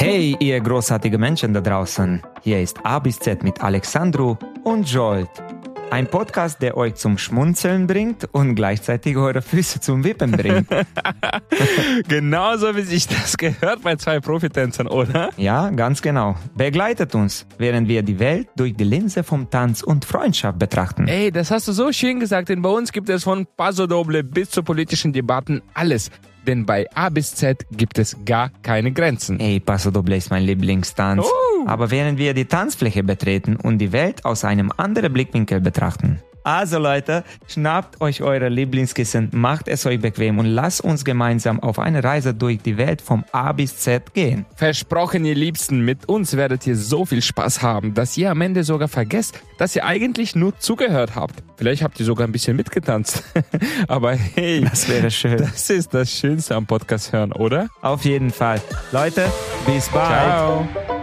Hey, ihr großartige Menschen da draußen. Hier ist A bis Z mit Alexandru und Jolt. Ein Podcast, der euch zum Schmunzeln bringt und gleichzeitig eure Füße zum Wippen bringt. Genauso wie sich das gehört bei zwei Profitänzern, oder? Ja, ganz genau. Begleitet uns, während wir die Welt durch die Linse vom Tanz und Freundschaft betrachten. Ey, das hast du so schön gesagt, denn bei uns gibt es von Paso Doble bis zu politischen Debatten alles. Denn bei A bis Z gibt es gar keine Grenzen. Ey, Paso Doble ist mein Lieblingstanz. Aber während wir die Tanzfläche betreten und die Welt aus einem anderen Blickwinkel betrachten. Also Leute, schnappt euch eure Lieblingskissen, macht es euch bequem und lasst uns gemeinsam auf eine Reise durch die Welt vom A bis Z gehen. Versprochen, ihr Liebsten, mit uns werdet ihr so viel Spaß haben, dass ihr am Ende sogar vergesst, dass ihr eigentlich nur zugehört habt. Vielleicht habt ihr sogar ein bisschen mitgetanzt. Aber hey, Das wäre schön. das ist das Schönste am Podcast hören, oder? Auf jeden Fall. Leute, bis bald. Ciao.